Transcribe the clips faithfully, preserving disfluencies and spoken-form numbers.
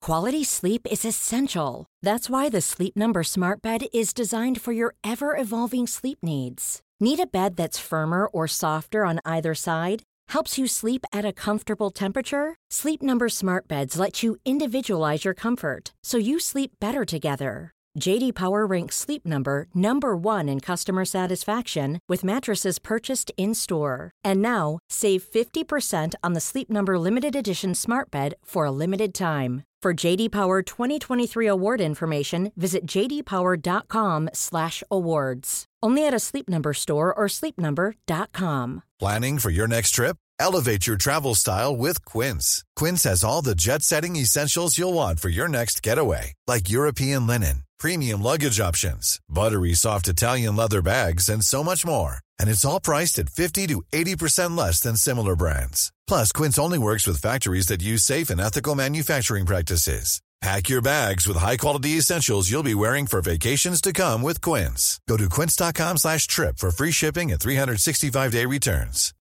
Quality sleep is essential. That's why the Sleep Number Smart Bed is designed for your ever-evolving sleep needs. Need a bed that's firmer or softer on either side? Helps you sleep at a comfortable temperature? Sleep Number Smart Beds let you individualize your comfort, so you sleep better together. J D Power ranks Sleep Number number one in customer satisfaction with mattresses purchased in-store. And now, save fifty percent on the Sleep Number Limited Edition Smart Bed for a limited time. For J D Power twenty twenty-three award information, visit j d power dot com slash awards. Only at a Sleep Number store or sleep number dot com. Planning for your next trip? Elevate your travel style with Quince. Quince has all the jet-setting essentials you'll want for your next getaway, like European linen, premium luggage options, buttery soft Italian leather bags, and so much more. And it's all priced at fifty to eighty percent less than similar brands. Plus, Quince only works with factories that use safe and ethical manufacturing practices. Pack your bags with high-quality essentials you'll be wearing for vacations to come with Quince. Go to quince.com slash trip for free shipping and three sixty-five day returns.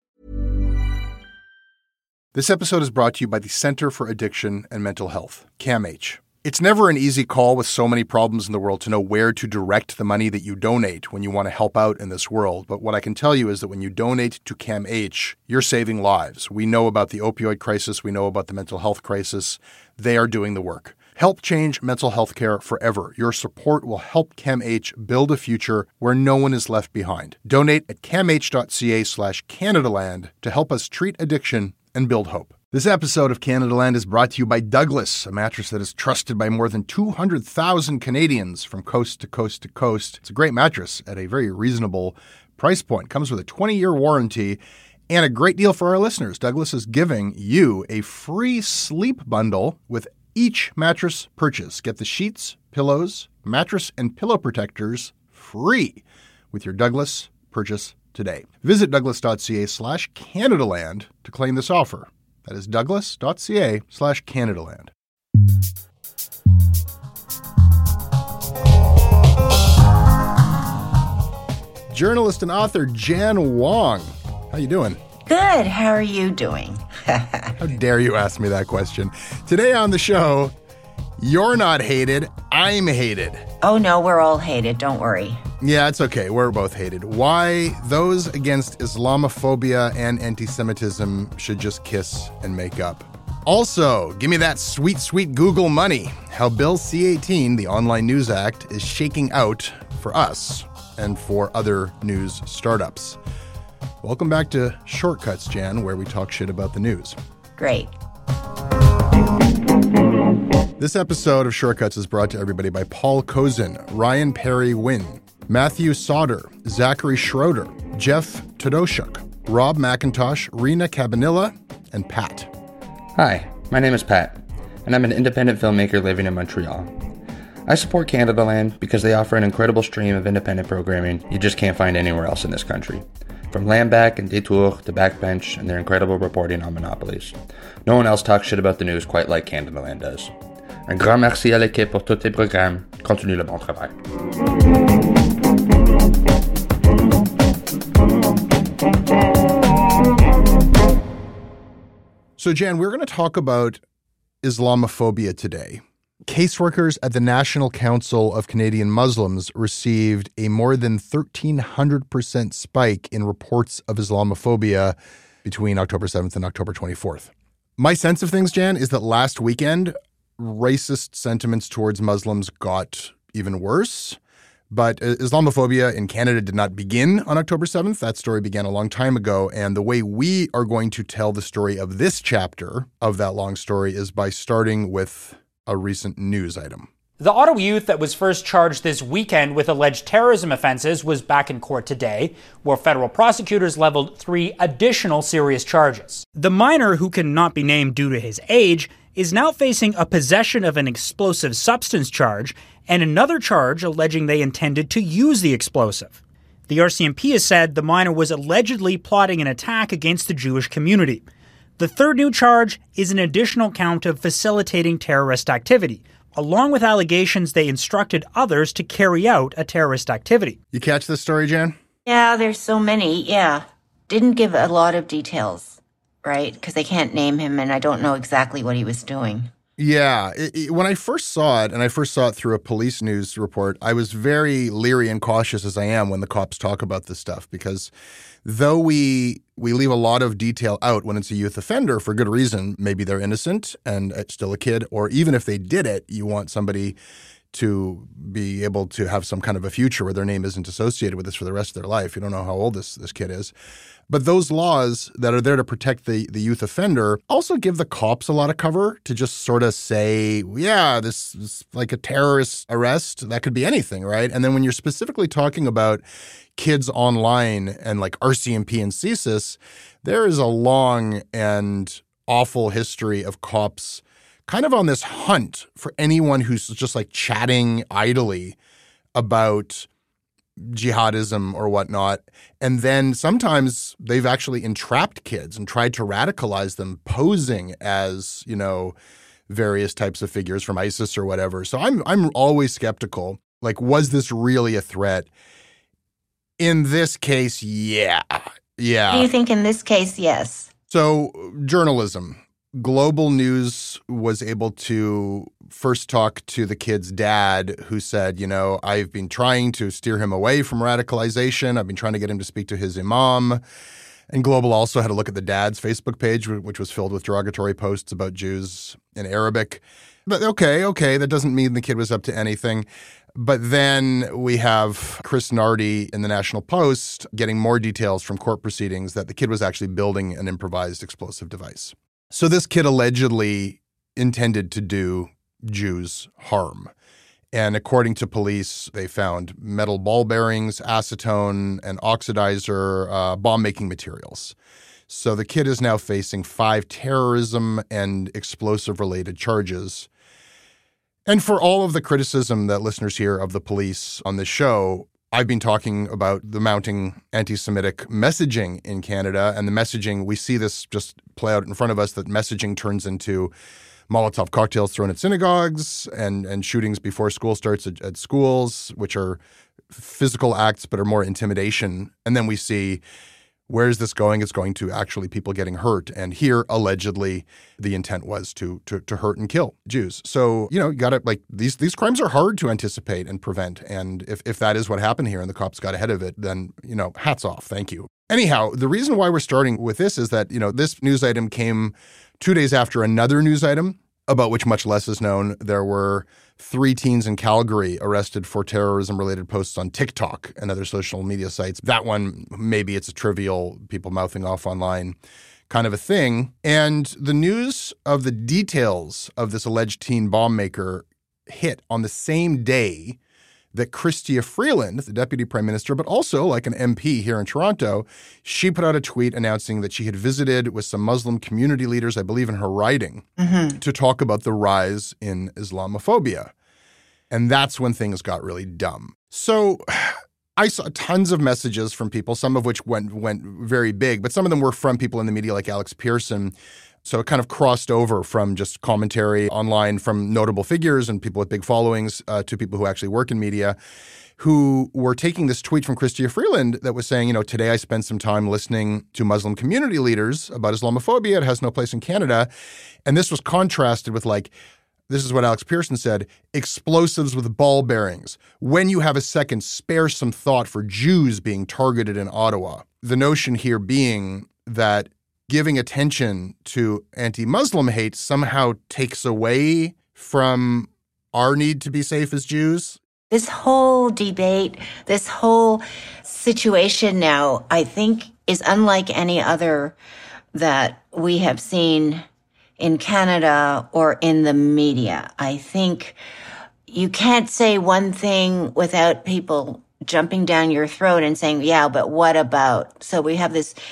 This episode is brought to you by the Center for Addiction and Mental Health, CAMH. It's never an easy call with so many problems in the world to know where to direct the money that you donate when you want to help out in this world. But what I can tell you is that when you donate to CAMH, you're saving lives. We know about the opioid crisis. We know about the mental health crisis. They are doing the work. Help change mental health care forever. Your support will help CAMH build a future where no one is left behind. Donate at camh.ca slash Canadaland to help us treat addiction and build hope. This episode of Canadaland is brought to you by Douglas, a mattress that is trusted by more than two hundred thousand Canadians from coast to coast to coast. It's a great mattress at a very reasonable price point. Comes with a twenty-year warranty and a great deal for our listeners. Douglas is giving you a free sleep bundle with each mattress purchase. Get the sheets, pillows, mattress, and pillow protectors free with your Douglas purchase today. Visit douglas.ca slash Canadaland to claim this offer. That is douglas.ca slash Canadaland. Journalist and author Jan Wong. How you doing? Good. How are you doing? How dare you ask me that question? Today on the show, you're not hated, I'm hated. Oh, no, we're all hated. Don't worry. Yeah, it's okay. We're both hated. Why those against Islamophobia and anti-Semitism should just kiss and make up. Also, give me that sweet, sweet Google money. How Bill C eighteen, the Online News Act, is shaking out for us and for other news startups. Welcome back to Shortcuts, Jan, where we talk shit about the news. Great. This episode of Shortcuts is brought to everybody by Paul Kozin, Ryan Perry Wynn, Matthew Sauter, Zachary Schroeder, Jeff Todoshuk, Rob McIntosh, Rena Cabanilla, and Pat. Hi, my name is Pat, and I'm an independent filmmaker living in Montreal. I support Canadaland because they offer an incredible stream of independent programming you just can't find anywhere else in this country. From Lamback and Detour to Backbench and their incredible reporting on monopolies. No one else talks shit about the news quite like Canadaland does. Un grand merci à l'équipe pour tous tes programmes. Continue le bon travail. So, Jan, we're going to talk about Islamophobia today. Caseworkers at the National Council of Canadian Muslims received a more than thirteen hundred percent spike in reports of Islamophobia between October seventh and October twenty-fourth. My sense of things, Jan, is that last weekend, racist sentiments towards Muslims got even worse. But Islamophobia in Canada did not begin on October seventh. That story began a long time ago. And the way we are going to tell the story of this chapter of that long story is by starting with a recent news item. The Ottawa youth that was first charged this weekend with alleged terrorism offenses was back in court today, where federal prosecutors leveled three additional serious charges. The minor, who cannot be named due to his age, is now facing a possession of an explosive substance charge and another charge alleging they intended to use the explosive. The R C M P has said the minor was allegedly plotting an attack against the Jewish community. The third new charge is an additional count of facilitating terrorist activity, along with allegations they instructed others to carry out a terrorist activity. You catch this story, Jan? Yeah, there's so many, yeah. Didn't give a lot of details, right? Because they can't name him, and I don't know exactly what he was doing. Yeah. It, it, when I first saw it, and I first saw it through a police news report, I was very leery and cautious as I am when the cops talk about this stuff, because though we we leave a lot of detail out when it's a youth offender for good reason, maybe they're innocent and still a kid, or even if they did it, you want somebody to be able to have some kind of a future where their name isn't associated with this for the rest of their life. You don't know how old this, this kid is. But those laws that are there to protect the, the youth offender also give the cops a lot of cover to just sort of say, yeah, this is like a terrorist arrest. That could be anything, right? And then when you're specifically talking about kids online and like R C M P and C S I S, there is a long and awful history of cops kind of on this hunt for anyone who's just like chatting idly about jihadism or whatnot. And then sometimes they've actually entrapped kids and tried to radicalize them, posing as, you know, various types of figures from ISIS or whatever. So I'm I'm always skeptical. Like, was this really a threat? In this case, yeah. Yeah. Do you think in this case, yes? So journalism. Global News was able to first talk to the kid's dad, who said, you know, I've been trying to steer him away from radicalization. I've been trying to get him to speak to his imam. And Global also had a look at the dad's Facebook page, which was filled with derogatory posts about Jews in Arabic. But okay, okay, that doesn't mean the kid was up to anything. But then we have Chris Nardi in the National Post getting more details from court proceedings that the kid was actually building an improvised explosive device. So this kid allegedly intended to do Jews harm. And according to police, they found metal ball bearings, acetone, and oxidizer, uh, bomb-making materials. So the kid is now facing five terrorism and explosive-related charges. And for all of the criticism that listeners hear of the police on this show, I've been talking about the mounting anti-Semitic messaging in Canada, and the messaging, we see this just play out in front of us, that messaging turns into Molotov cocktails thrown at synagogues and, and shootings before school starts at, at schools, which are physical acts but are more intimidation. And then we see, where is this going? It's going to actually people getting hurt. And here, allegedly, the intent was to to, to hurt and kill Jews. So, you know, you got to, like, these these crimes are hard to anticipate and prevent. And if, if that is what happened here and the cops got ahead of it, then, you know, hats off. Thank you. Anyhow, the reason why we're starting with this is that, you know, this news item came two days after another news item about which much less is known. There were three teens in Calgary arrested for terrorism-related posts on TikTok and other social media sites. That one, maybe it's a trivial people mouthing off online kind of a thing. And the news of the details of this alleged teen bomb maker hit on the same day that Chrystia Freeland, the deputy prime minister, but also like an M P here in Toronto, she put out a tweet announcing that she had visited with some Muslim community leaders, I believe in her riding, mm-hmm. to talk about the rise in Islamophobia. And that's when things got really dumb. So I saw tons of messages from people, some of which went went very big, but some of them were from people in the media like Alex Pearson. So it kind of crossed over from just commentary online from notable figures and people with big followings uh, to people who actually work in media, who were taking this tweet from Chrystia Freeland that was saying, you know, today I spent some time listening to Muslim community leaders about Islamophobia. It has no place in Canada. And this was contrasted with, like, this is what Alex Pearson said, explosives with ball bearings. When you have a second, spare some thought for Jews being targeted in Ottawa. The notion here being that giving attention to anti-Muslim hate somehow takes away from our need to be safe as Jews. This whole debate, this whole situation now, I think is unlike any other that we have seen in Canada or in the media. I think you can't say one thing without people jumping down your throat and saying, yeah, but what about? So we have this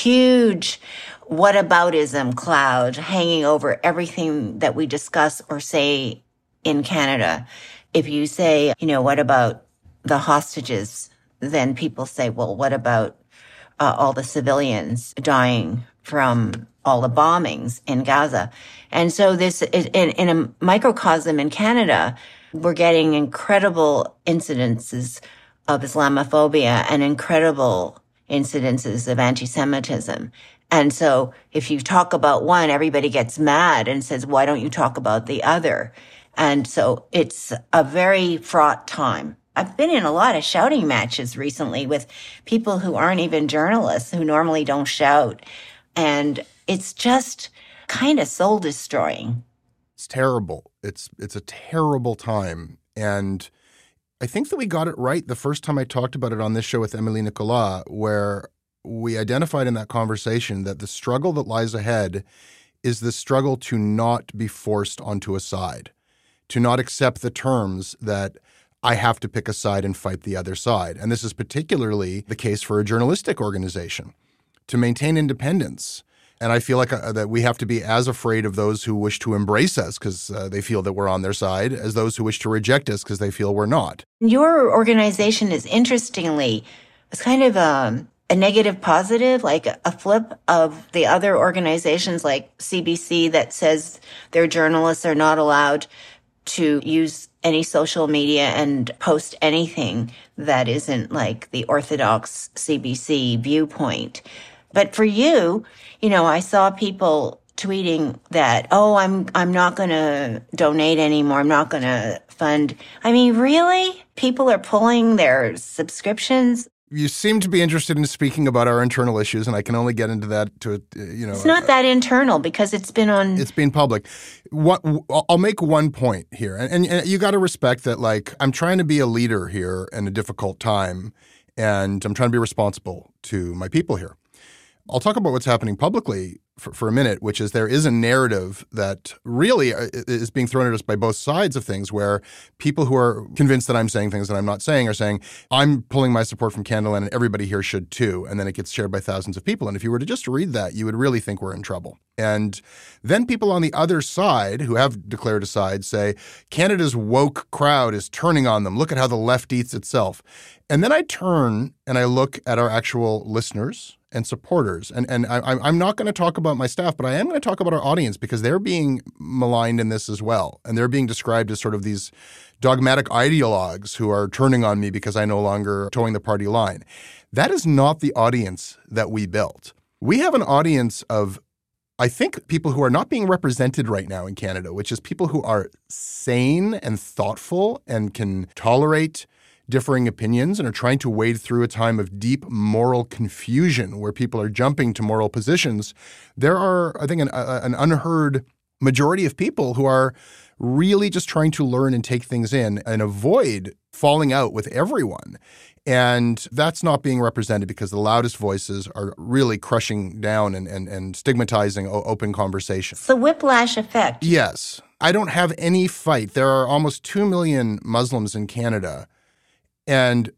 huge whataboutism cloud hanging over everything that we discuss or say in Canada. If you say, you know, what about the hostages? Then people say, well, what about uh, all the civilians dying from all the bombings in Gaza? And so this is in, in a microcosm in Canada, we're getting incredible incidences of Islamophobia and incredible incidences of anti-Semitism. And so if you talk about one, everybody gets mad and says, why don't you talk about the other? And so it's a very fraught time. I've been in a lot of shouting matches recently with people who aren't even journalists, who normally don't shout. And it's just kind of soul destroying. It's terrible. It's it's a terrible time. And I think that we got it right the first time I talked about it on this show with Emily Nicolas, where we identified in that conversation that the struggle that lies ahead is the struggle to not be forced onto a side, to not accept the terms that I have to pick a side and fight the other side. And this is particularly the case for a journalistic organization. To maintain independence. And I feel like uh, that we have to be as afraid of those who wish to embrace us because uh, they feel that we're on their side as those who wish to reject us because they feel we're not. Your organization is interestingly, it's kind of a, a negative positive, like a flip of the other organizations like C B C that says their journalists are not allowed to use any social media and post anything that isn't like the orthodox C B C viewpoint. But for you, you know, I saw people tweeting that, oh, I'm I'm not going to donate anymore. I'm not going to fund. I mean, really? People are pulling their subscriptions? You seem to be interested in speaking about our internal issues, and I can only get into that to, you know. It's not that internal because it's been on. It's been public. What I'll make one point here, and, and, and you got to respect that, like, I'm trying to be a leader here in a difficult time, and I'm trying to be responsible to my people here. I'll talk about what's happening publicly for, for a minute, which is there is a narrative that really is being thrown at us by both sides of things where people who are convinced that I'm saying things that I'm not saying are saying, I'm pulling my support from Canadaland and everybody here should too. And then it gets shared by thousands of people. And if you were to just read that, you would really think we're in trouble. And then people on the other side who have declared a side say, Canada's woke crowd is turning on them. Look at how the left eats itself. And then I turn and I look at our actual listeners and supporters. And and I, I'm not going to talk about my staff, but I am going to talk about our audience because they're being maligned in this as well. And they're being described as sort of these dogmatic ideologues who are turning on me because I no longer towing the party line. That is not the audience that we built. We have an audience of, I think, people who are not being represented right now in Canada, which is people who are sane and thoughtful and can tolerate differing opinions and are trying to wade through a time of deep moral confusion where people are jumping to moral positions. There are, I think, an, a, an unheard majority of people who are really just trying to learn and take things in and avoid falling out with everyone. And that's not being represented because the loudest voices are really crushing down and, and, and stigmatizing open conversation. It's the whiplash effect. Yes. I don't have any fight. There are almost two million Muslims in Canada, and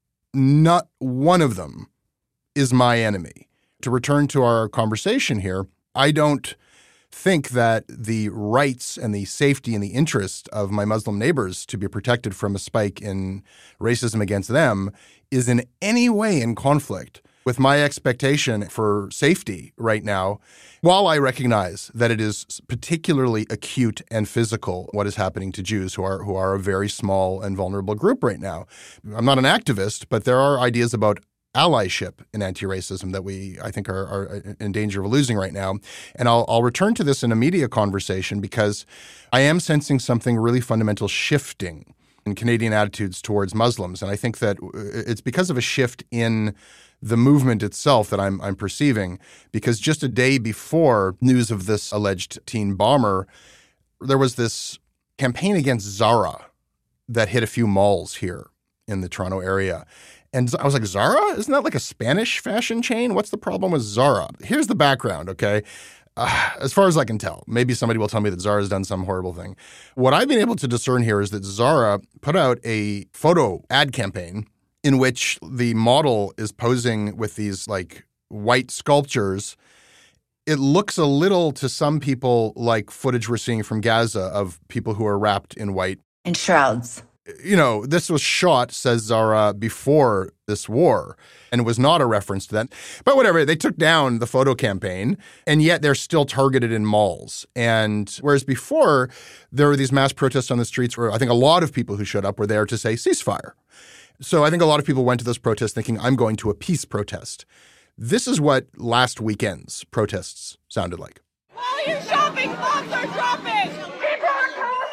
not one of them is my enemy. To return to our conversation here, I don't think that the rights and the safety and the interest of my Muslim neighbors to be protected from a spike in racism against them is in any way in conflict with my expectation for safety right now, while I recognize that it is particularly acute and physical what is happening to Jews who are who are a very small and vulnerable group right now. I'm not an activist, but there are ideas about allyship in anti-racism that we, I think, are, are in danger of losing right now. And I'll, I'll return to this in a media conversation because I am sensing something really fundamental shifting in Canadian attitudes towards Muslims. And I think that it's because of a shift in the movement itself that I'm I'm perceiving, because just a day before news of this alleged teen bomber, there was this campaign against Zara that hit a few malls here in the Toronto area. And I was like, Zara? Isn't that like a Spanish fashion chain? What's the problem with Zara? Here's the background, okay? Uh, as far as I can tell, maybe somebody will tell me that Zara's done some horrible thing. What I've been able to discern here is that Zara put out a photo ad campaign in which the model is posing with these like white sculptures. It looks a little to some people like footage we're seeing from Gaza of people who are wrapped in white. In shrouds. You know, this was shot, says Zara, before this war, and it was not a reference to that. But whatever, they took down the photo campaign, and yet they're still targeted in malls. And whereas before, there were these mass protests on the streets where I think a lot of people who showed up were there to say ceasefire. So I think a lot of people went to those protests thinking, I'm going to a peace protest. This is what last weekend's protests sounded like. While you're shopping, bombs are dropping! People are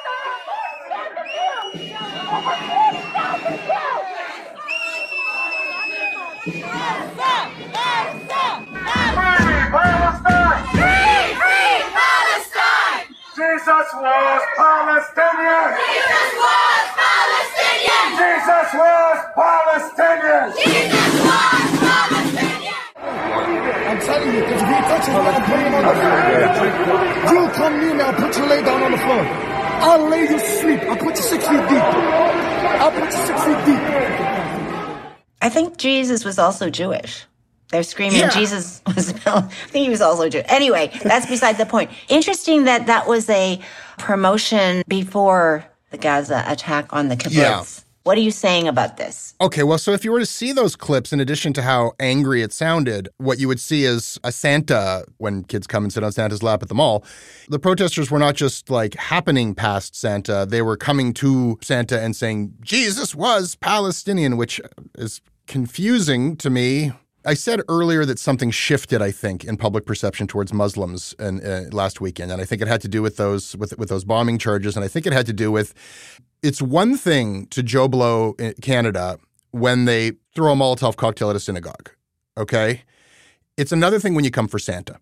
Free, free Palestine! Jesus was Palestinian! Jesus was Palestinian! Jesus was Palestinian! Jesus was Palestinian! I'm telling you, because if he touches me, I'm putting him on the floor. You come near me, I'll put you lay down on the floor. I'll lay you sleep. I'll put you six feet deep. I'll put you six feet deep. I think Jesus was also Jewish. They're screaming Yeah. Jesus was, I think he was also Jewish. Anyway, that's beside the point. Interesting that that was a promotion before the Gaza attack on the kibbutz. Yeah. What are you saying about this? Okay, well, so if you were to see those clips, in addition to how angry it sounded, what you would see is a Santa, when kids come and sit on Santa's lap at the mall. The protesters were not just like happening past Santa, they were coming to Santa and saying, Jesus was Palestinian, which is confusing to me. I said earlier that something shifted, I think, in public perception towards Muslims in, uh, last weekend, and I think it had to do with those with with those bombing charges, and I think it had to do with it's one thing to Joe Blow in Canada when they throw a Molotov cocktail at a synagogue, okay? It's another thing when you come for Santa.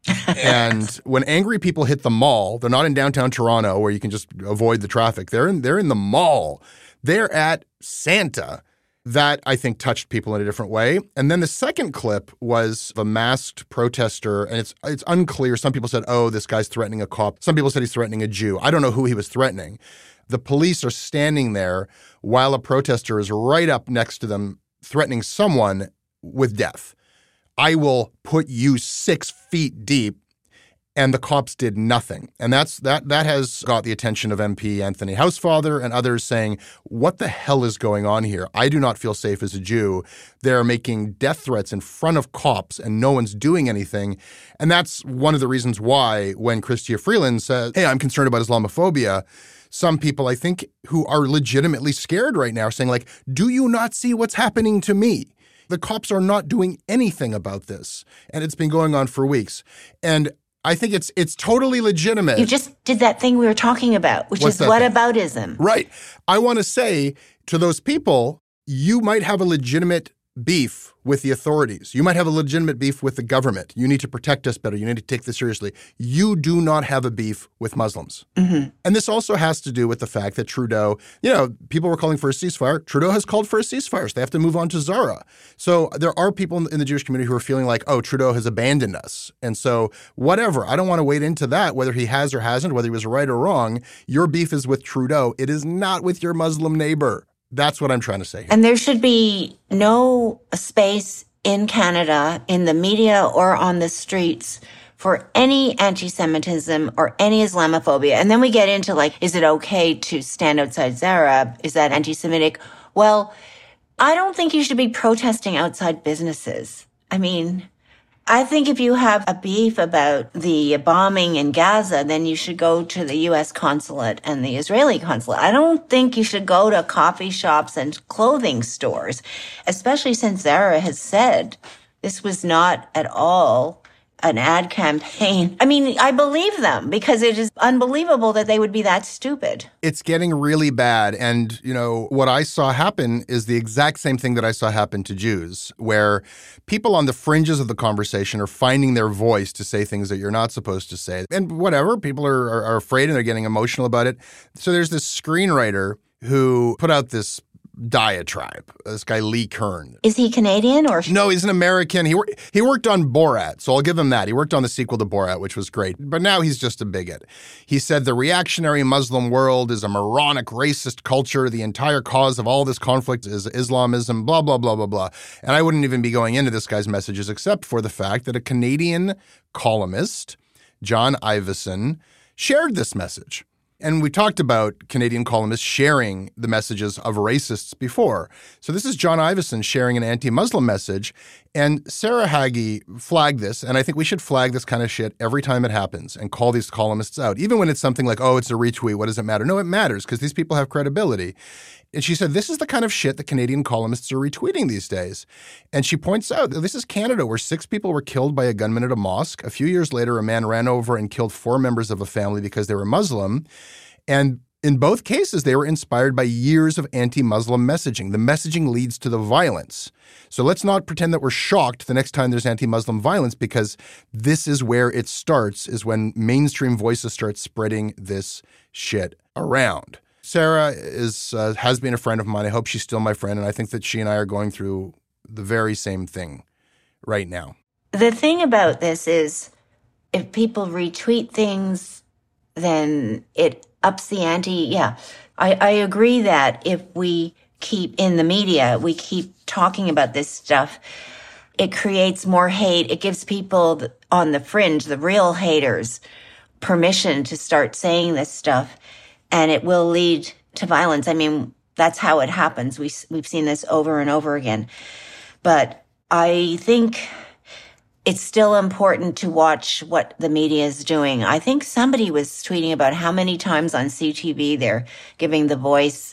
And when angry people hit the mall, they're not in downtown Toronto where you can just avoid the traffic. They're in they're in the mall. They're at Santa. That, I think, touched people in a different way. And then the second clip was a masked protester, and it's it's unclear. Some people said, oh, this guy's threatening a cop. Some people said he's threatening a Jew. I don't know who he was threatening. The police are standing there while a protester is right up next to them threatening someone with death. I will put you six feet deep. And the cops did nothing. And that's that that has got the attention of M P Anthony Housefather and others saying, what the hell is going on here? I do not feel safe as a Jew. They're making death threats in front of cops and no one's doing anything. And that's one of the reasons why when Chrystia Freeland says, hey, I'm concerned about Islamophobia, some people, I think, who are legitimately scared right now are saying, like, do you not see what's happening to me? The cops are not doing anything about this. And it's been going on for weeks. And I think it's it's totally legitimate. You just did that thing we were talking about, which What's is that thing? whataboutism. Right. I want to say to those people, you might have a legitimate beef with the authorities. You might have a legitimate beef with the government. You need to protect us better. You need to take this seriously. You do not have a beef with Muslims. Mm-hmm. And this also has to do with the fact that Trudeau, you know, people were calling for a ceasefire. Trudeau has called for a ceasefire. So they have to move on to Zara. So there are people in the Jewish community who are feeling like, oh, Trudeau has abandoned us. And so whatever, I don't want to wade into that, whether he has or hasn't, whether he was right or wrong. Your beef is with Trudeau. It is not with your Muslim neighbor. That's what I'm trying to say here. And there should be no space in Canada, in the media or on the streets, for any anti-Semitism or any Islamophobia. And then we get into, like, is it okay to stand outside Zara? Is that anti-Semitic? Well, I don't think you should be protesting outside businesses. I mean, I think if you have a beef about the bombing in Gaza, then you should go to the U S consulate and the Israeli consulate. I don't think you should go to coffee shops and clothing stores, especially since Zara has said this was not at all an ad campaign. I mean, I believe them because it is unbelievable that they would be that stupid. It's getting really bad. And, you know, what I saw happen is the exact same thing that I saw happen to Jews, where people on the fringes of the conversation are finding their voice to say things that you're not supposed to say. And whatever, people are, are, are afraid and they're getting emotional about it. So there's this screenwriter who put out this diatribe, this guy Lee Kern. Is he Canadian or? No, he's an American. He, wor- he worked on Borat, so I'll give him that. He worked on the sequel to Borat, which was great. But now he's just a bigot. He said the reactionary Muslim world is a moronic racist culture. The entire cause of all this conflict is Islamism, blah, blah, blah, blah, blah. And I wouldn't even be going into this guy's messages except for the fact that a Canadian columnist, John Ivison, shared this message. And we talked about Canadian columnists sharing the messages of racists before. So this is John Ivison sharing an anti-Muslim message. And Sarah Hagi flagged this, and I think we should flag this kind of shit every time it happens and call these columnists out. Even when it's something like, oh, it's a retweet, what does it matter? No, it matters because these people have credibility. And she said, this is the kind of shit that Canadian columnists are retweeting these days. And she points out that this is Canada, where six people were killed by a gunman at a mosque. A few years later, a man ran over and killed four members of a family because they were Muslim. And in both cases, they were inspired by years of anti-Muslim messaging. The messaging leads to the violence. So let's not pretend that we're shocked the next time there's anti-Muslim violence, because this is where it starts, is when mainstream voices start spreading this shit around. Sarah is uh, has been a friend of mine. I hope she's still my friend, and I think that she and I are going through the very same thing right now. The thing about this is, if people retweet things, then it ups the ante. Yeah, I, I agree that if we keep in the media, we keep talking about this stuff, it creates more hate. It gives people on the fringe, the real haters, permission to start saying this stuff, and it will lead to violence. I mean, that's how it happens. We, we've seen this over and over again. But I think it's still important to watch what the media is doing. I think somebody was tweeting about how many times on C T V they're giving the voice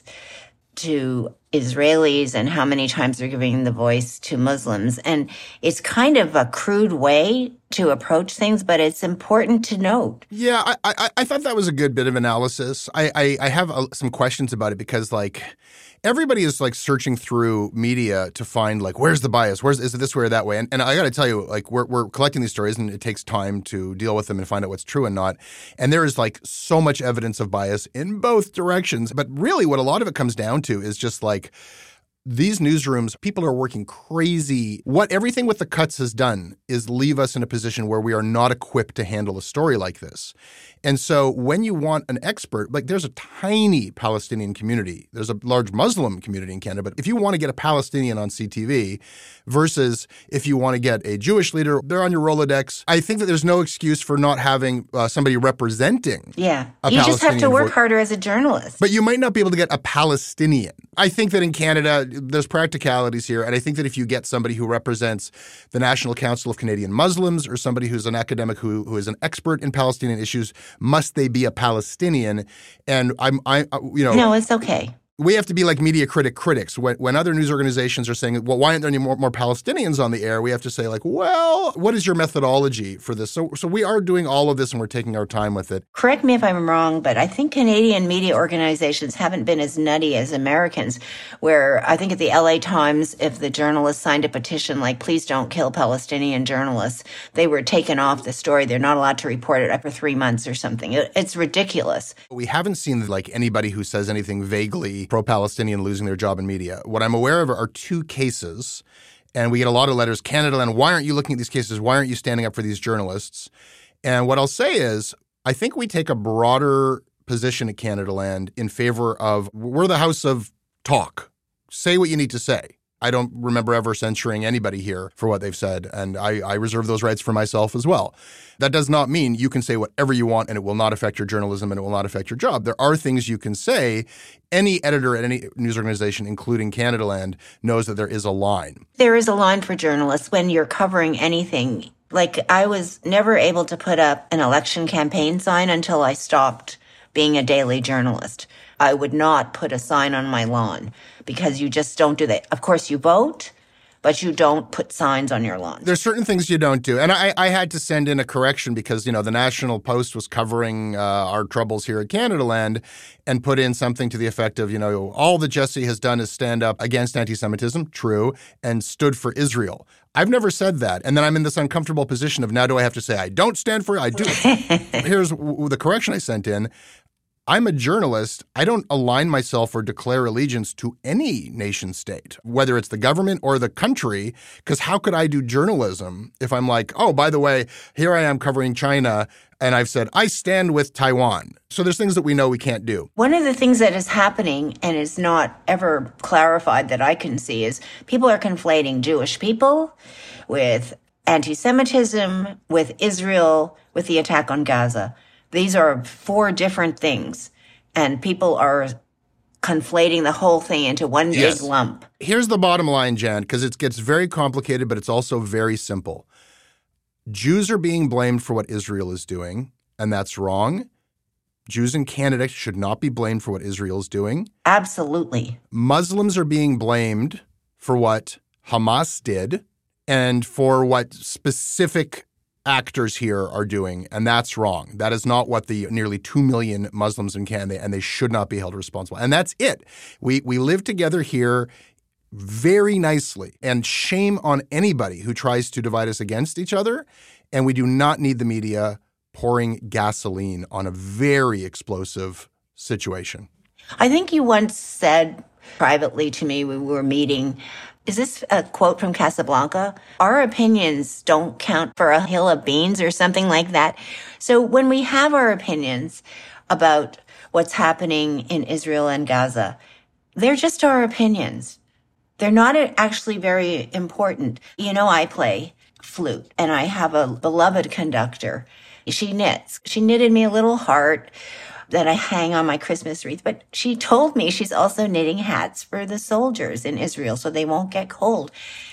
to Israelis and how many times they're giving the voice to Muslims. And it's kind of a crude way to approach things, but it's important to note. Yeah, I I, I thought that was a good bit of analysis. I, I, I have uh, some questions about it because, like, everybody is, like, searching through media to find, like, where's the bias? Where's is it this way or that way? And, and I got to tell you, like, we're we're collecting these stories, and it takes time to deal with them and find out what's true and not. And there is, like, so much evidence of bias in both directions. But really what a lot of it comes down to is just, like, these newsrooms, people are working crazy. What everything with the cuts has done is leave us in a position where we are not equipped to handle a story like this. And so when you want an expert, like, there's a tiny Palestinian community. There's a large Muslim community in Canada. But if you want to get a Palestinian on C T V versus if you want to get a Jewish leader, they're on your Rolodex. I think that there's no excuse for not having uh, somebody representing. Yeah. You just have to work harder as a journalist. But you might not be able to get a Palestinian. I think that in Canada, there's practicalities here. And I think that if you get somebody who represents the National Council of Canadian Muslims or somebody who's an academic who, who is an expert in Palestinian issues, must they be a Palestinian? And I'm, I, you know. No, it's okay. We have to be like media critic critics. When, when other news organizations are saying, well, why aren't there any more, more Palestinians on the air? We have to say, like, well, what is your methodology for this? So so we are doing all of this and we're taking our time with it. Correct me if I'm wrong, but I think Canadian media organizations haven't been as nutty as Americans, where I think at the L A Times, if the journalists signed a petition like, please don't kill Palestinian journalists, they were taken off the story. They're not allowed to report it for three months or something. It, it's ridiculous. We haven't seen, like, anybody who says anything vaguely pro-Palestinian losing their job in media. What I'm aware of are two cases, and we get a lot of letters, Canadaland, why aren't you looking at these cases? Why aren't you standing up for these journalists? And what I'll say is, I think we take a broader position at Canadaland in favor of, we're the house of talk. Say what you need to say. I don't remember ever censuring anybody here for what they've said, and I, I reserve those rights for myself as well. That does not mean you can say whatever you want and it will not affect your journalism and it will not affect your job. There are things you can say. Any editor at any news organization, including Canadaland, knows that there is a line. There is a line for journalists when you're covering anything. Like, I was never able to put up an election campaign sign until I stopped being a daily journalist. I would not put a sign on my lawn because you just don't do that. Of course, you vote, but you don't put signs on your lawn. There's certain things you don't do. And I, I had to send in a correction because, you know, the National Post was covering uh, our troubles here at Canadaland and put in something to the effect of, you know, all that Jesse has done is stand up against anti-Semitism, true, and stood for Israel. I've never said that. And then I'm in this uncomfortable position of now do I have to say I don't stand for it? I do. Here's w- the correction I sent in. I'm a journalist. I don't align myself or declare allegiance to any nation state, whether it's the government or the country, because how could I do journalism if I'm like, oh, by the way, here I am covering China, and I've said, I stand with Taiwan. So there's things that we know we can't do. One of the things that is happening and is not ever clarified that I can see is people are conflating Jewish people with anti-Semitism, with Israel, with the attack on Gaza. These are four different things, and people are conflating the whole thing into one big yes. lump. Here's the bottom line, Jan, because it gets very complicated, but it's also very simple. Jews are being blamed for what Israel is doing, and that's wrong. Jews in Canada should not be blamed for what Israel is doing. Absolutely. Muslims are being blamed for what Hamas did and for what specific actors here are doing, and that's wrong. That is not what the nearly two million Muslims in Canada, and they should not be held responsible. And that's it. We we live together here very nicely, and shame on anybody who tries to divide us against each other, and we do not need the media pouring gasoline on a very explosive situation. I think you once said privately to me when we were meeting, is this a quote from Casablanca? Our opinions don't count for a hill of beans or something like that. So when we have our opinions about what's happening in Israel and Gaza, they're just our opinions. They're not actually very important. You know, I play flute and I have a beloved conductor. She knits. She knitted me a little heart that I hang on my Christmas wreath. But she told me she's also knitting hats for the soldiers in Israel so they won't get cold.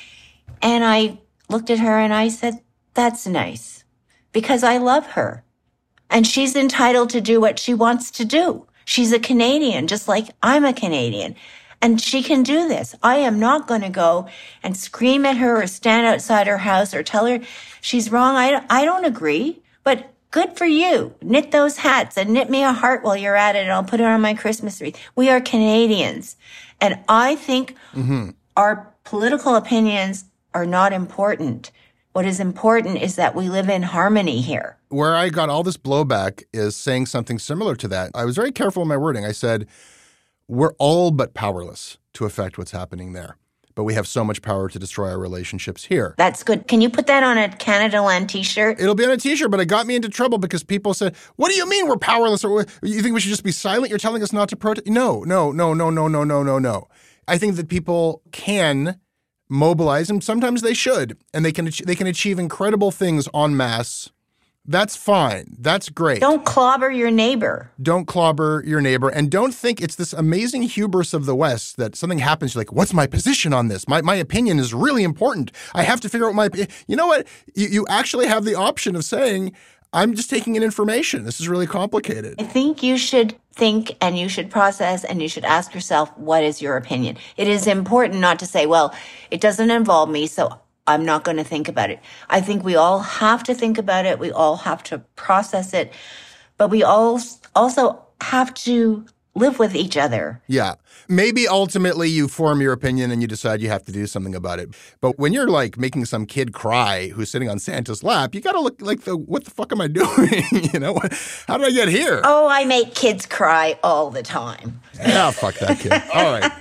And I looked at her and I said, that's nice, because I love her. And she's entitled to do what she wants to do. She's a Canadian, just like I'm a Canadian. And she can do this. I am not going to go and scream at her or stand outside her house or tell her she's wrong. I, I don't agree, but good for you. Knit those hats and knit me a heart while you're at it, and I'll put it on my Christmas wreath. We are Canadians. And I think mm-hmm. our political opinions are not important. What is important is that we live in harmony here. Where I got all this blowback is saying something similar to that. I was very careful in my wording. I said, we're all but powerless to affect what's happening there, but we have so much power to destroy our relationships here. That's good. Can you put that on a Canada Land t-shirt? It'll be on a t-shirt, but it got me into trouble because people said, what do you mean we're powerless? Or you think we should just be silent? You're telling us not to protest? No, no, no, no, no, no, no, no, no. I think that people can mobilize, and sometimes they should, and they can they can achieve incredible things en masse. That's fine. That's great. Don't clobber your neighbor. Don't clobber your neighbor. And don't think it's this amazing hubris of the West that something happens, you're like, what's my position on this? My my opinion is really important. I have to figure out my – you know what? You, you actually have the option of saying, I'm just taking in information. This is really complicated. I think you should think and you should process and you should ask yourself, what is your opinion? It is important not to say, well, it doesn't involve me, so – I'm not going to think about it. I think we all have to think about it. We all have to process it. But we all also have to live with each other. Yeah. Maybe ultimately you form your opinion and you decide you have to do something about it. But when you're like making some kid cry who's sitting on Santa's lap, you got to look like, the what the fuck am I doing? You know, how did I get here? Oh, I make kids cry all the time. Yeah, fuck that kid. All right.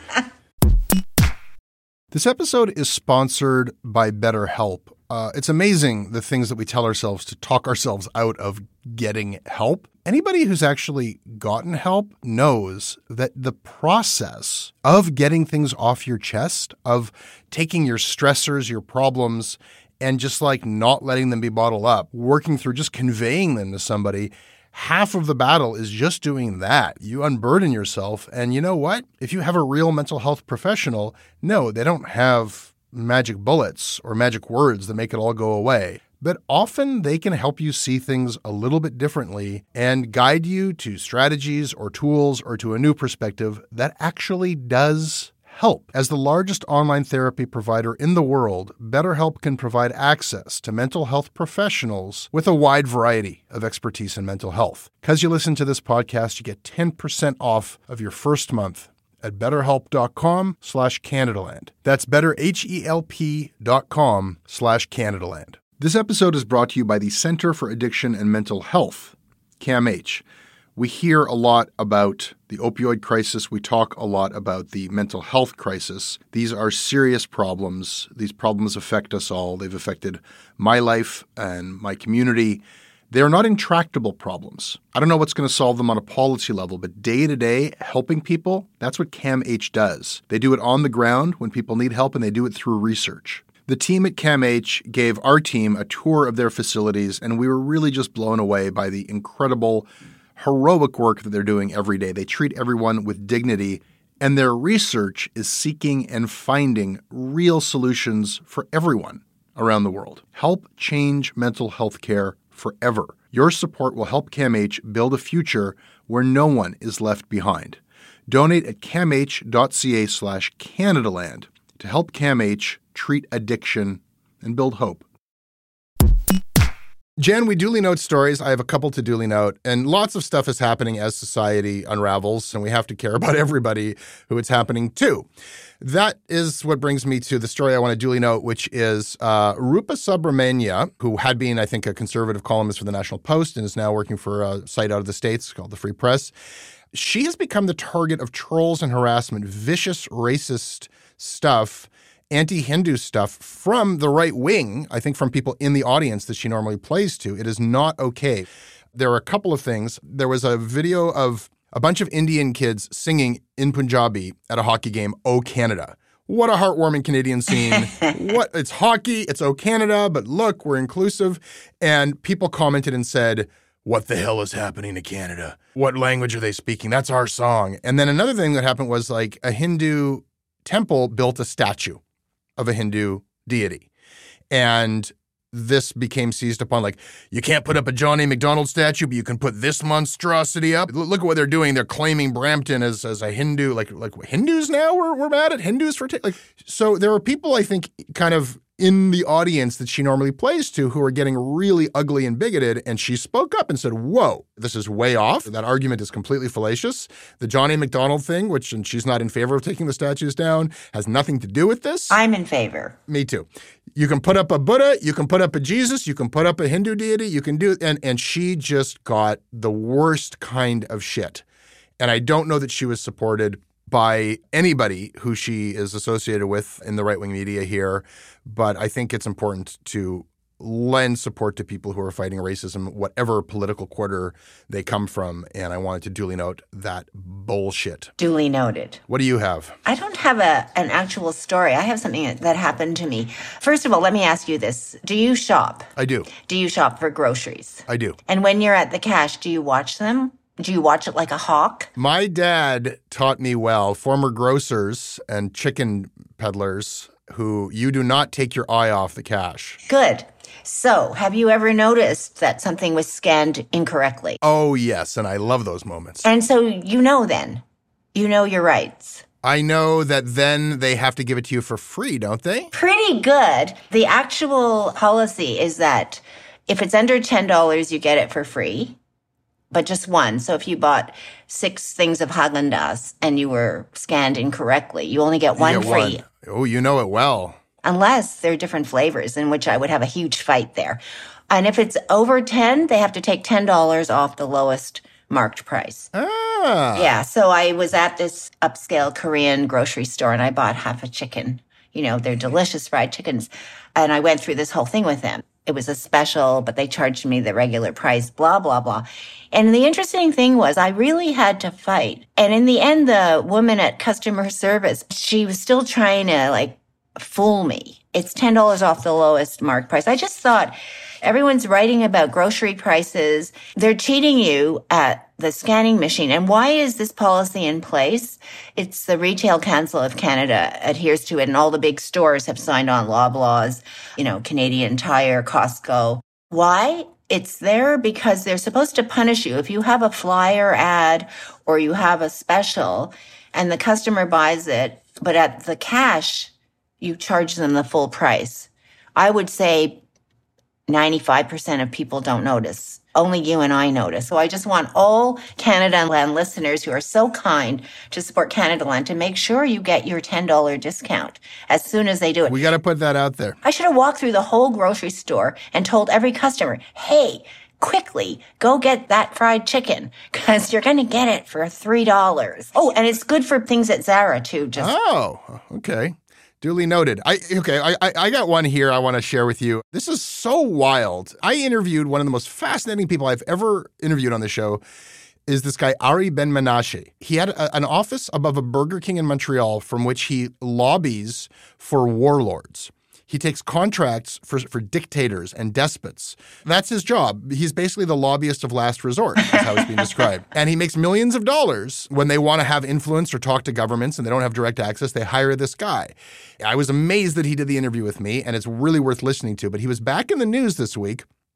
This episode is sponsored by BetterHelp. Uh, it's amazing the things that we tell ourselves to talk ourselves out of getting help. Anybody who's actually gotten help knows that the process of getting things off your chest, of taking your stressors, your problems, and just like not letting them be bottled up, working through just conveying them to somebody, half of the battle is just doing that. You unburden yourself. And you know what? If you have a real mental health professional, no, they don't have magic bullets or magic words that make it all go away. But often they can help you see things a little bit differently and guide you to strategies or tools or to a new perspective that actually does help. As the largest online therapy provider in the world, BetterHelp can provide access to mental health professionals with a wide variety of expertise in mental health. Because you listen to this podcast, you get ten percent off of your first month at betterhelp.com slash Canadaland. That's betterhelp.com slash Canadaland. This episode is brought to you by the Center for Addiction and Mental Health, C A M H. We hear a lot about the opioid crisis. We talk a lot about the mental health crisis. These are serious problems. These problems affect us all. They've affected my life and my community. They are not intractable problems. I don't know what's going to solve them on a policy level, but day to day, helping people, that's what C A M H does. They do it on the ground when people need help, and they do it through research. The team at C A M H gave our team a tour of their facilities, and we were really just blown away by the incredible heroic work that they're doing every day. They treat everyone with dignity, and their research is seeking and finding real solutions for everyone around the world. Help change mental health care forever. Your support will help CAMH build a future where no one is left behind. Donate at camh.ca slash Canadaland to help CAMH treat addiction and build hope. Jen, we duly note stories. I have a couple to duly note, and lots of stuff is happening as society unravels, and we have to care about everybody who it's happening to. That is what brings me to the story I want to duly note, which is uh, Rupa Subramanya, who had been, I think, a conservative columnist for the National Post and is now working for a site out of the States called the Free Press. She has become the target of trolls and harassment, vicious, racist stuff, anti-Hindu stuff from the right wing, I think from people in the audience that she normally plays to. It is not okay. There are a couple of things. There was a video of a bunch of Indian kids singing in Punjabi at a hockey game, "Oh Canada." What a heartwarming Canadian scene. What it's hockey, it's "Oh Canada," but look, we're inclusive. And people commented and said, "What the hell is happening to Canada? What language are they speaking? That's our song." And then another thing that happened was like a Hindu temple built a statue of a Hindu deity. And this became seized upon like, you can't put up a John A. Macdonald statue, but you can put this monstrosity up. Look at what they're doing. They're claiming Brampton as, as a Hindu, like like Hindus now we're, we're mad at Hindus for, t- like, so there are people, I think, kind of in the audience that she normally plays to who are getting really ugly and bigoted. And she spoke up and said, whoa, this is way off. That argument is completely fallacious. The John A. Macdonald thing, which, and she's not in favor of taking the statues down, has nothing to do with this. I'm in favor. Me too. You can put up a Buddha, you can put up a Jesus, you can put up a Hindu deity, you can do, and, and she just got the worst kind of shit. And I don't know that she was supported by anybody who she is associated with in the right-wing media here, but I think it's important to lend support to people who are fighting racism, whatever political quarter they come from, and I wanted to duly note that bullshit. Duly noted. What do you have? I don't have a an actual story. I have something that happened to me. First of all, let me ask you this. Do you shop? I do. Do you shop for groceries? I do. And when you're at the cash, do you watch them? Do you watch it like a hawk? My dad taught me well, former grocers and chicken peddlers, who you do not take your eye off the cash. Good. So, have you ever noticed that something was scanned incorrectly? Oh, yes, and I love those moments. And so you know then. You know your rights. I know that then they have to give it to you for free, don't they? Pretty good. The actual policy is that if it's under ten dollars, you get it for free. But just one. So if you bought six things of Häagen-Dazs and you were scanned incorrectly, you only get one you get free. One. Oh, you know it well. Unless they're different flavors, in which I would have a huge fight there. And if it's over ten, they have to take ten dollars off the lowest marked price. Ah. Yeah. So I was at this upscale Korean grocery store and I bought half a chicken. You know, they're delicious fried chickens. And I went through this whole thing with them. It was a special, but they charged me the regular price, blah, blah, blah. And the interesting thing was I really had to fight. And in the end, the woman at customer service, she was still trying to like fool me. It's ten dollars off the lowest marked price. I just thought everyone's writing about grocery prices. They're cheating you at the scanning machine. And why is this policy in place? It's the Retail Council of Canada adheres to it, and all the big stores have signed on Loblaws, you know, Canadian Tire, Costco. Why? It's there because they're supposed to punish you. If you have a flyer ad or you have a special and the customer buys it, but at the cash, you charge them the full price. I would say ninety-five percent of people don't notice. Only you and I notice. So I just want all Canada Land listeners who are so kind to support Canada Land to make sure you get your ten dollars discount as soon as they do it. We got to put that out there. I should have walked through the whole grocery store and told every customer, hey, quickly, go get that fried chicken because you're going to get it for three dollars. Oh, and it's good for things at Zara too. Just Oh, okay. Duly noted. I okay, I, I I got one here I want to share with you. This is so wild. I interviewed one of the most fascinating people I've ever interviewed on the show is this guy, Ari Ben-Menashe. He had a, an office above a Burger King in Montreal from which he lobbies for warlords. He takes contracts for, for dictators and despots. That's his job. He's basically the lobbyist of last resort, is how it's being described. And he makes millions of dollars when they want to have influence or talk to governments and they don't have direct access. They hire this guy. I was amazed that he did the interview with me, and it's really worth listening to. But he was back in the news this week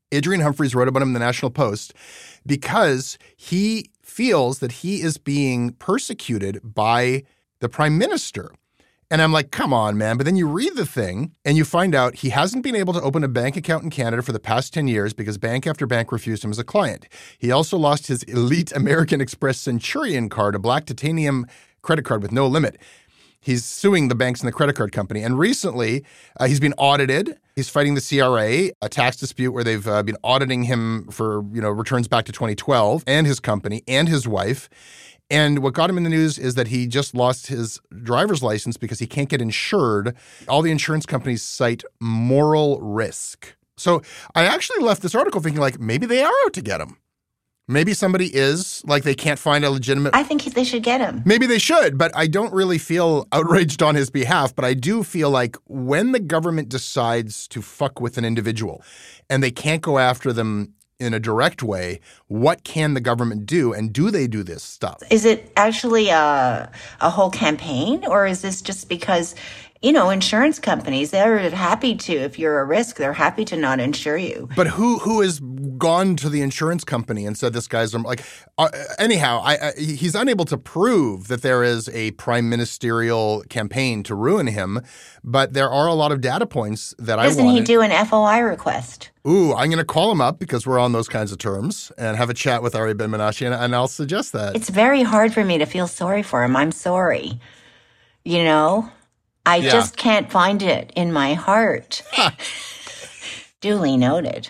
Adrian Humphreys wrote about him in the National Post because he feels that he is being persecuted by the prime minister. And I'm like, come on, man. But then you read the thing and you find out he hasn't been able to open a bank account in Canada for the past ten years because bank after bank refused him as a client. He also lost his elite American Express Centurion card, a black titanium credit card with no limit. He's suing the banks and the credit card company. And recently, uh, he's been audited. He's fighting the C R A, a tax dispute where they've uh, been auditing him for, you know, returns back to twenty twelve, and his company and his wife. And what got him in the news is that he just lost his driver's license because he can't get insured. All the insurance companies cite moral risk. So I actually left this article thinking, like, maybe they are out to get him. Maybe somebody is, like, they can't find a legitimate... I think they should get him. Maybe they should, but I don't really feel outraged on his behalf. But I do feel like when the government decides to fuck with an individual and they can't go after them in a direct way, what can the government do? And do they do this stuff? Is it actually a, a whole campaign, or is this just because, you know, insurance companies, they're happy to, if you're a risk, they're happy to not insure you. But who who has gone to the insurance company and said this guy's like, uh, anyhow, I, I, he's unable to prove that there is a prime ministerial campaign to ruin him, but there are a lot of data points that Doesn't I want. Doesn't he do an F O I request? Ooh, I'm going to call him up because we're on those kinds of terms and have a chat with Ari Ben-Menashe, and, and I'll suggest that. It's very hard for me to feel sorry for him. I'm sorry. You know? I yeah. just can't find it in my heart. Duly noted.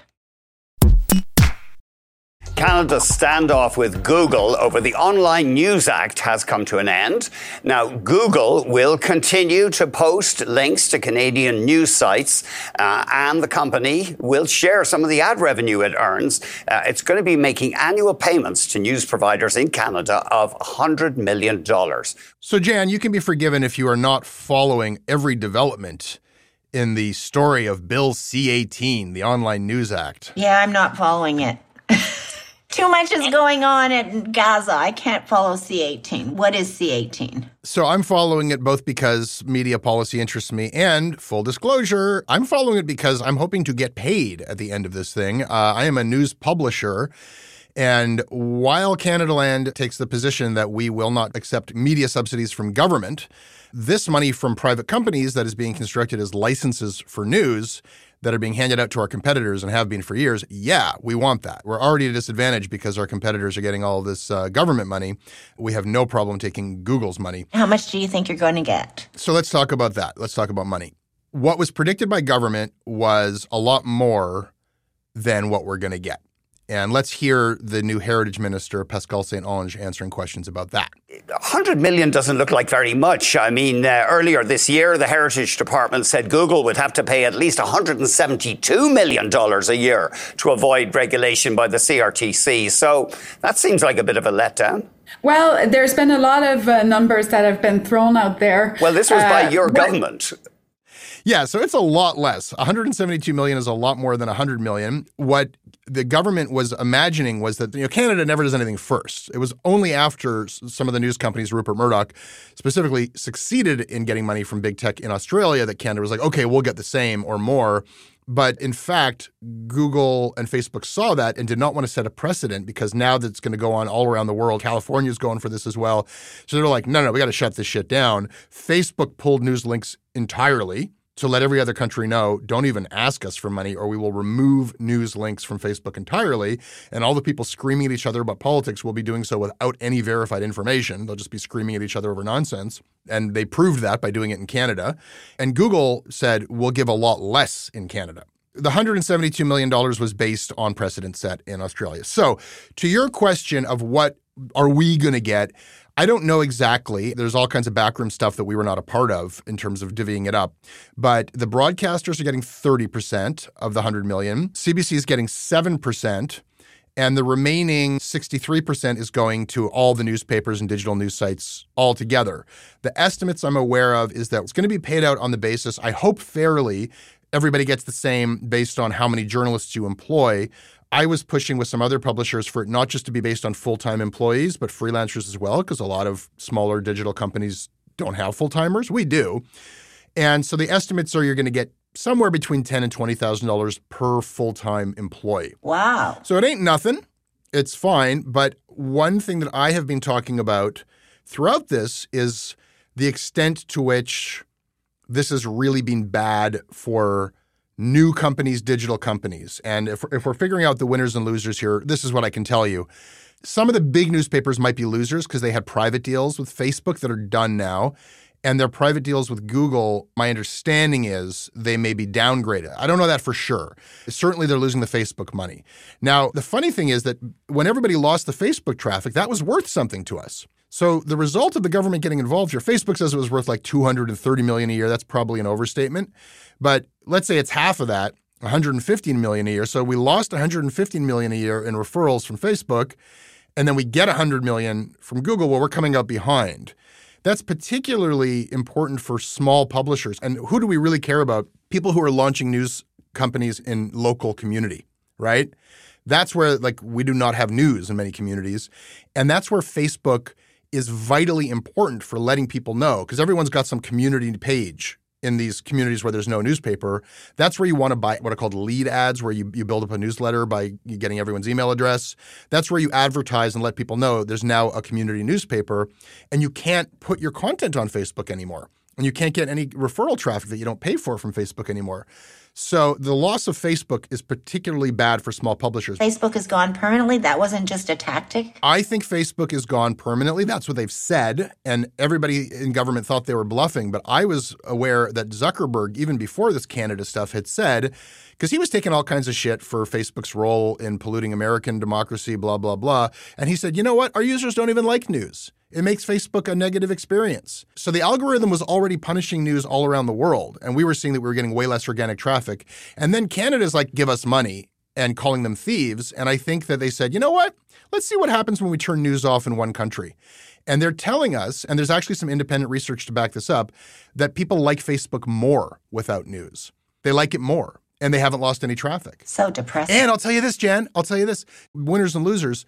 Canada's standoff with Google over the Online News Act has come to an end. Now, Google will continue to post links to Canadian news sites, uh, and the company will share some of the ad revenue it earns. Uh, it's going to be making annual payments to news providers in Canada of one hundred million dollars. So, Jan, you can be forgiven if you are not following every development in the story of Bill C eighteen, the Online News Act. Yeah, I'm not following it. Too much is going on in Gaza. I can't follow C eighteen. What is C eighteen? So I'm following it both because media policy interests me and, full disclosure, I'm following it because I'm hoping to get paid at the end of this thing. Uh, I am a news publisher. And while Canadaland takes the position that we will not accept media subsidies from government, this money from private companies that is being constructed as licenses for news that are being handed out to our competitors and have been for years, yeah, we want that. We're already at a disadvantage because our competitors are getting all this uh, government money. We have no problem taking Google's money. How much do you think you're going to get? So let's talk about that. Let's talk about money. What was predicted by government was a lot more than what we're going to get. And let's hear the new Heritage Minister, Pascal Saint-Onge, answering questions about that. one hundred million dollars doesn't look like very much. I mean, uh, earlier this year, the Heritage Department said Google would have to pay at least one hundred seventy-two million dollars a year to avoid regulation by the C R T C. So that seems like a bit of a letdown. Well, there's been a lot of uh, numbers that have been thrown out there. Well, this was uh, by your what- government. Yeah, so it's a lot less. one hundred seventy-two million dollars is a lot more than one hundred million dollars. What the government was imagining was that, you know, Canada never does anything first. It was only after some of the news companies, Rupert Murdoch specifically, succeeded in getting money from big tech in Australia that Canada was like, okay, we'll get the same or more. But in fact, Google and Facebook saw that and did not want to set a precedent because now that it's going to go on all around the world, California's going for this as well. So they're like, no, no, we got to shut this shit down. Facebook pulled news links entirely to let every other country know, don't even ask us for money or we will remove news links from Facebook entirely. And all the people screaming at each other about politics will be doing so without any verified information. They'll just be screaming at each other over nonsense. And they proved that by doing it in Canada. And Google said, we'll give a lot less in Canada. The one hundred seventy-two million dollars was based on precedent set in Australia. So to your question of what are we going to get, I don't know exactly. There's all kinds of backroom stuff that we were not a part of in terms of divvying it up. But the broadcasters are getting thirty percent of the one hundred million dollars. C B C is getting seven percent. And the remaining sixty-three percent is going to all the newspapers and digital news sites altogether. The estimates I'm aware of is that it's going to be paid out on the basis, I hope fairly, everybody gets the same based on how many journalists you employ. I was pushing with some other publishers for it not just to be based on full-time employees, but freelancers as well, because a lot of smaller digital companies don't have full-timers. We do. And so the estimates are you're going to get somewhere between ten thousand dollars and twenty thousand dollars per full-time employee. Wow. So it ain't nothing. It's fine. But one thing that I have been talking about throughout this is the extent to which this has really been bad for new companies, digital companies. And if, if we're figuring out the winners and losers here, this is what I can tell you. Some of the big newspapers might be losers because they had private deals with Facebook that are done now. And their private deals with Google, my understanding is they may be downgraded. I don't know that for sure. Certainly they're losing the Facebook money. Now, the funny thing is that when everybody lost the Facebook traffic, that was worth something to us. So the result of the government getting involved here, Facebook says it was worth like two hundred thirty million dollars a year. That's probably an overstatement. But let's say it's half of that, one hundred fifteen million dollars a year. So we lost one hundred fifteen million dollars a year in referrals from Facebook, and then we get one hundred million dollars from Google. Well, we're coming up behind. That's particularly important for small publishers. And who do we really care about? People who are launching news companies in local community, right? That's where, like, we do not have news in many communities. And that's where Facebook is vitally important for letting people know, because everyone's got some community page in these communities where there's no newspaper. That's where you want to buy what are called lead ads, where you, you build up a newsletter by getting everyone's email address. That's where you advertise and let people know there's now a community newspaper, and you can't put your content on Facebook anymore. And you can't get any referral traffic that you don't pay for from Facebook anymore. So the loss of Facebook is particularly bad for small publishers. Facebook is gone permanently? That wasn't just a tactic? I think Facebook is gone permanently. That's what they've said. And everybody in government thought they were bluffing. But I was aware that Zuckerberg, even before this Canada stuff, had said, because he was taking all kinds of shit for Facebook's role in polluting American democracy, blah, blah, blah. And he said, you know what? Our users don't even like news. It makes Facebook a negative experience. So the algorithm was already punishing news all around the world. And we were seeing that we were getting way less organic traffic. And then Canada's like, give us money, and calling them thieves. And I think that they said, you know what? Let's see what happens when we turn news off in one country. And they're telling us, and there's actually some independent research to back this up, that people like Facebook more without news. They like it more. And they haven't lost any traffic. So depressing. And I'll tell you this, Jen. I'll tell you this. Winners and losers.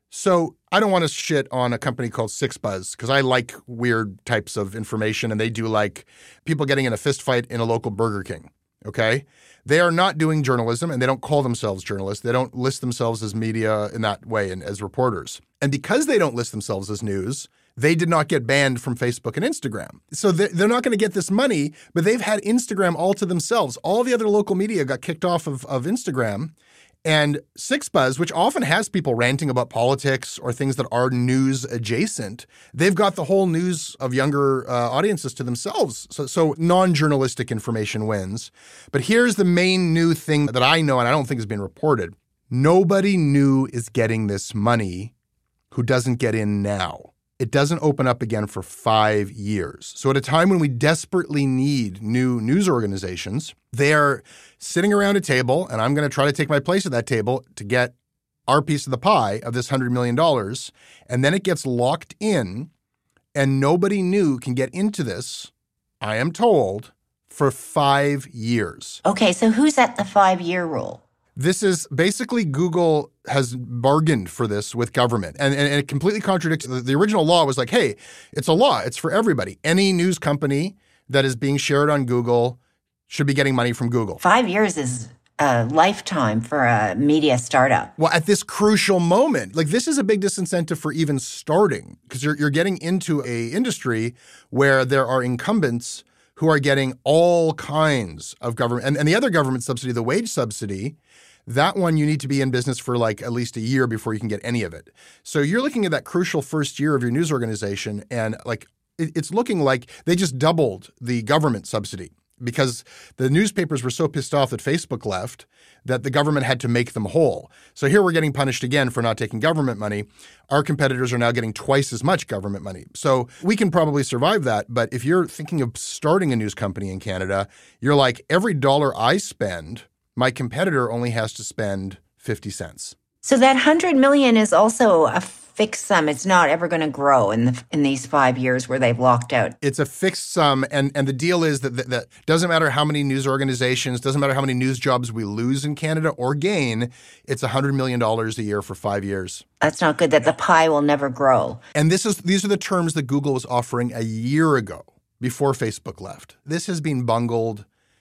So I don't want to shit on a company called SixBuzz because I like weird types of information, and they do like people getting in a fist fight in a local Burger King, okay? They are not doing journalism, and they don't call themselves journalists. They don't list themselves as media in that way and as reporters. And because they don't list themselves as news, they did not get banned from Facebook and Instagram. So they're not going to get this money, but they've had Instagram all to themselves. All the other local media got kicked off of, of Instagram. And SixBuzz, which often has people ranting about politics or things that are news adjacent, they've got the whole news of younger uh, audiences to themselves. So, so non-journalistic information wins. But here's the main new thing that I know, and I don't think has been reported. Nobody new is getting this money who doesn't get in now. It doesn't open up again for five years. So at a time when we desperately need new news organizations, they're sitting around a table, and I'm going to try to take my place at that table to get our piece of the pie of this one hundred million dollars, and then it gets locked in, and nobody new can get into this, I am told, for five years. Okay, so who's at the five-year rule? This is basically Google has bargained for this with government, and, and, and it completely contradicts. The, the original law was like, hey, it's a law. It's for everybody. Any news company that is being shared on Google should be getting money from Google. Five years is a lifetime for a media startup. Well, at this crucial moment, like this is a big disincentive for even starting because you're, you're getting into a industry where there are incumbents who are getting all kinds of government. And, and the other government subsidy, the wage subsidy, that one you need to be in business for like at least a year before you can get any of it. So you're looking at that crucial first year of your news organization, and like it, it's looking like they just doubled the government subsidy because the newspapers were so pissed off that Facebook left that the government had to make them whole. So here we're getting punished again for not taking government money. Our competitors are now getting twice as much government money. So we can probably survive that. But if you're thinking of starting a news company in Canada, you're like, every dollar I spend, my competitor only has to spend fifty cents. So that one hundred million dollars is also a fixed sum. It's not ever going to grow in the, in these five years where they've locked out. It's a fixed sum, and, and the deal is that, that that doesn't matter how many news organizations, doesn't matter how many news jobs we lose in Canada or gain, it's one hundred million dollars a year for five years. That's not good, that the pie will never grow. And this is these are the terms that Google was offering a year ago before Facebook left. This has been bungled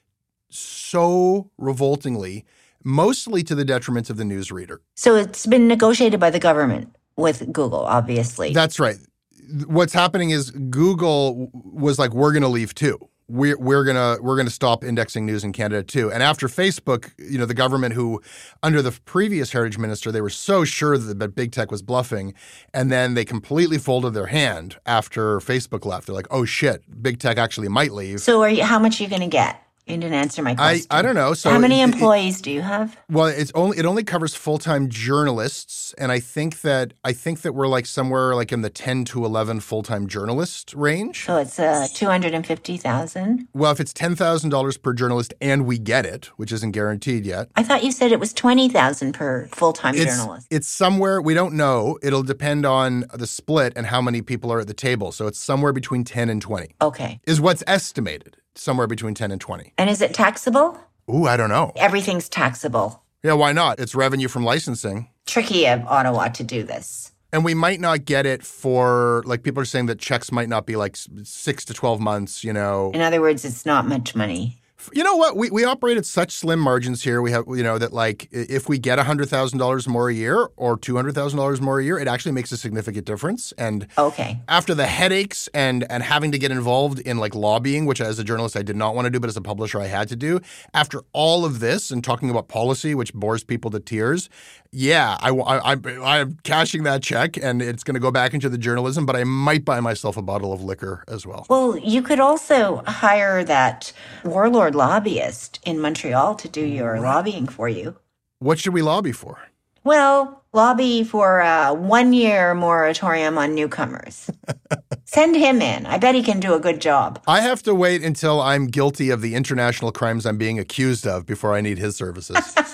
so revoltingly, mostly to the detriment of the newsreader. So it's been negotiated by the government with Google, obviously. That's right. What's happening is Google was like, we're going to leave too. We're we're gonna we're gonna stop indexing news in Canada too. And after Facebook, you know, the government, who under the previous heritage minister, they were so sure that big tech was bluffing, and then they completely folded their hand after Facebook left. They're like, oh shit, big tech actually might leave. So, are you? How much are you going to get? You didn't answer my question. I, I don't know. So how many it, employees it, do you have? Well, it's only it only covers full-time journalists, and I think that I think that we're like somewhere like in the ten to eleven full-time journalist range. So it's uh, two hundred and fifty thousand. Well, if it's ten thousand dollars per journalist, and we get it, which isn't guaranteed yet. I thought you said it was twenty thousand per full-time it's, journalist. It's somewhere, we don't know. It'll depend on the split and how many people are at the table. So it's somewhere between ten and twenty. Okay, is what's estimated. Somewhere between ten and twenty. And is it taxable? Ooh, I don't know. Everything's taxable. Yeah, why not? It's revenue from licensing. Tricky of Ottawa to do this. And we might not get it for, like, people are saying that checks might not be like six to twelve months, you know. In other words, it's not much money. You know what? We we operate at such slim margins here. We have, you know, that like if we get one hundred thousand dollars more a year or two hundred thousand dollars more a year, it actually makes a significant difference. And okay. after the headaches and and having to get involved in like lobbying, which as a journalist I did not want to do, but as a publisher I had to do, after all of this and talking about policy, which bores people to tears, yeah, I, I, I, I'm cashing that check and it's going to go back into the journalism, but I might buy myself a bottle of liquor as well. Well, you could also hire that warlord lobbyist in Montreal to do your lobbying for you. What should we lobby for? Well, lobby for a one-year moratorium on newcomers. Send him in. I bet he can do a good job. I have to wait until I'm guilty of the international crimes I'm being accused of before I need his services.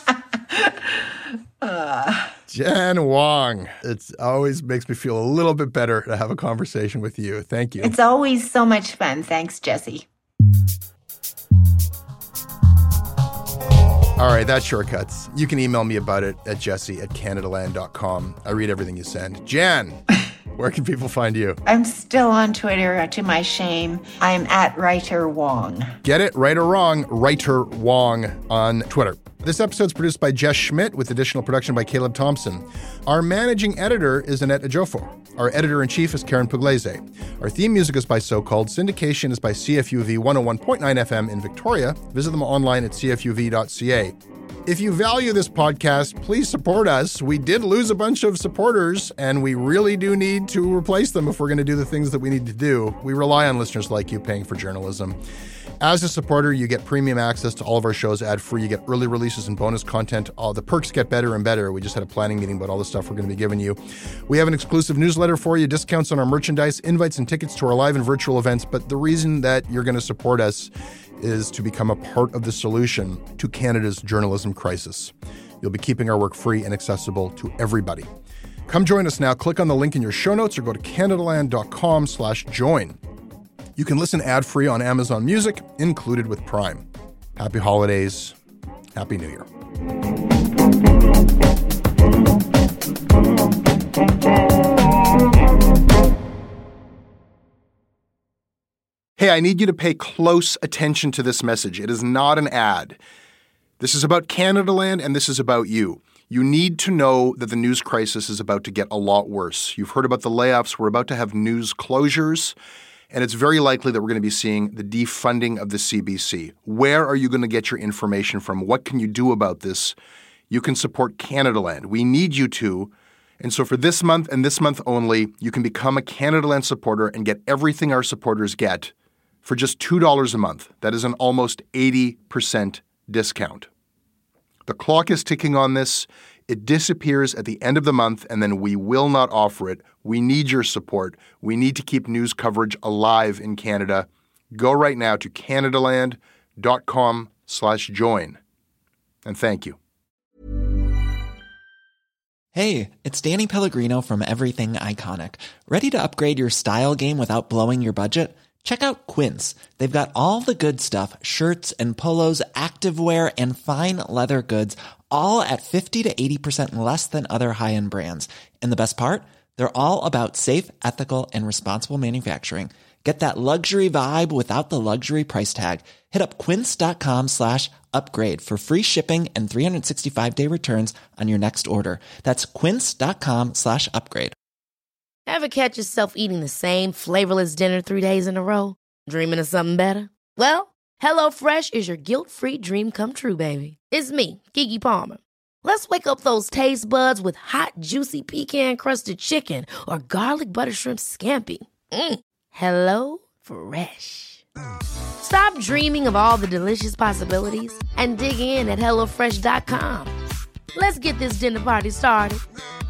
uh. Jen Wong, it always makes me feel a little bit better to have a conversation with you. Thank you. It's always so much fun. Thanks, Jesse. All right, that's Shortcuts. You can email me about it at jesse at canadaland dot com. I read everything you send. Jan, where can people find you? I'm still on Twitter, to my shame. I'm at Writer Wong. Get it? Right or wrong, Writer Wong on Twitter. This episode's produced by Jess Schmidt with additional production by Caleb Thompson. Our managing editor is Annette Ejiofor. Our editor-in-chief is Karen Pugliese. Our theme music is by So Called. Syndication is by C F U V one oh one point nine F M in Victoria. Visit them online at c f u v dot c a. If you value this podcast, please support us. We did lose a bunch of supporters, and we really do need to replace them if we're going to do the things that we need to do. We rely on listeners like you paying for journalism. As a supporter, you get premium access to all of our shows ad-free. You get early releases and bonus content. All the perks get better and better. We just had a planning meeting about all the stuff we're going to be giving you. We have an exclusive newsletter for you, discounts on our merchandise, invites and tickets to our live and virtual events. But the reason that you're going to support us is to become a part of the solution to Canada's journalism crisis. You'll be keeping our work free and accessible to everybody. Come join us now. Click on the link in your show notes or go to canadaland dot com slash join. You can listen ad-free on Amazon Music, included with Prime. Happy holidays. Happy New Year. Hey, I need you to pay close attention to this message. It is not an ad. This is about Canadaland, and this is about you. You need to know that the news crisis is about to get a lot worse. You've heard about the layoffs. We're about to have news closures. And it's very likely that we're going to be seeing the defunding of the C B C. Where are you going to get your information from? What can you do about this? You can support Canadaland. We need you to. And so for this month and this month only, you can become a Canadaland supporter and get everything our supporters get for just two dollars a month. That is an almost eighty percent discount. The clock is ticking on this. It disappears at the end of the month, and then we will not offer it. We need your support. We need to keep news coverage alive in Canada. Go right now to canadaland dot com slash join. And thank you. Hey, it's Danny Pellegrino from Everything Iconic. Ready to upgrade your style game without blowing your budget? Check out Quince. They've got all the good stuff, shirts and polos, activewear, and fine leather goods, all at fifty to eighty percent less than other high-end brands. And the best part? They're all about safe, ethical, and responsible manufacturing. Get that luxury vibe without the luxury price tag. Hit up quince.com slash upgrade for free shipping and three sixty-five day returns on your next order. That's quince.com slash upgrade. Ever catch yourself eating the same flavorless dinner three days in a row? Dreaming of something better? Well, HelloFresh is your guilt-free dream come true, baby. It's me, Keke Palmer. Let's wake up those taste buds with hot, juicy pecan-crusted chicken or garlic butter shrimp scampi. Mm. Hello Fresh. Stop dreaming of all the delicious possibilities and dig in at HelloFresh dot com. Let's get this dinner party started.